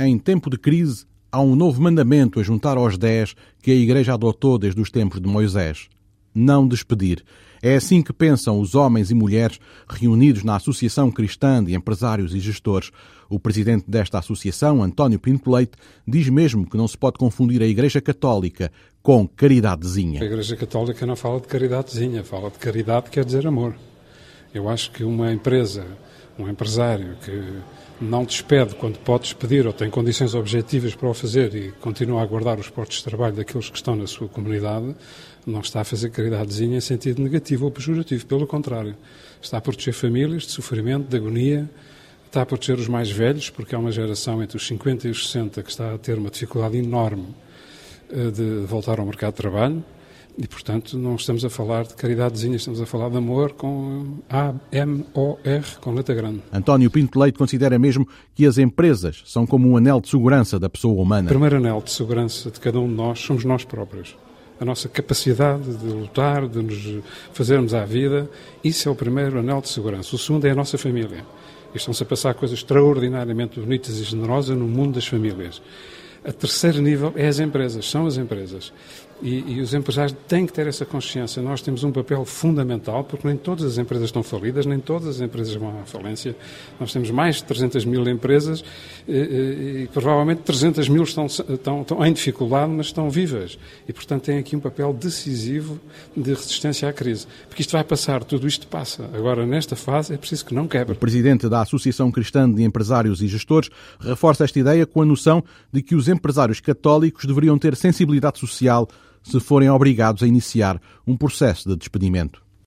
Em tempo de crise, há um novo mandamento a juntar aos 10 que a Igreja adotou desde os tempos de Moisés: não despedir. É assim que pensam os homens e mulheres reunidos na Associação Cristã de Empresários e Gestores. O presidente desta associação, António Pinto Leite, diz mesmo que não se pode confundir a Igreja Católica com caridadezinha. A Igreja Católica não fala de caridadezinha, fala de caridade, quer dizer amor. Eu acho que uma empresa, um empresário que não despede quando pode despedir ou tem condições objetivas para o fazer e continua a guardar os postos de trabalho daqueles que estão na sua comunidade, não está a fazer caridadezinha em sentido negativo ou pejorativo, pelo contrário. Está a proteger famílias de sofrimento, de agonia, está a proteger os mais velhos, porque há uma geração entre os 50 e os 60 que está a ter uma dificuldade enorme de voltar ao mercado de trabalho. E, portanto, não estamos a falar de caridadezinha, estamos a falar de amor com A-M-O-R, com letra grande. António Pinto Leite considera mesmo que as empresas são como um anel de segurança da pessoa humana. O primeiro anel de segurança de cada um de nós somos nós próprios. A nossa capacidade de lutar, de nos fazermos à vida, isso é o primeiro anel de segurança. O segundo é a nossa família. E estão-se a passar coisas extraordinariamente bonitas e generosas no mundo das famílias. A terceiro nível é as empresas, são as empresas. E os empresários têm que ter essa consciência. Nós temos um papel fundamental, porque nem todas as empresas estão falidas, nem todas as empresas vão à falência. Nós temos mais de 300 mil empresas e provavelmente 300 mil estão em dificuldade, mas estão vivas. E, portanto, têm aqui um papel decisivo de resistência à crise. Porque isto vai passar, tudo isto passa. Agora, nesta fase, é preciso que não quebre. O presidente da Associação Cristã de Empresários e Gestores reforça esta ideia com a noção de que os empresários católicos deveriam ter sensibilidade social se forem obrigados a iniciar um processo de despedimento.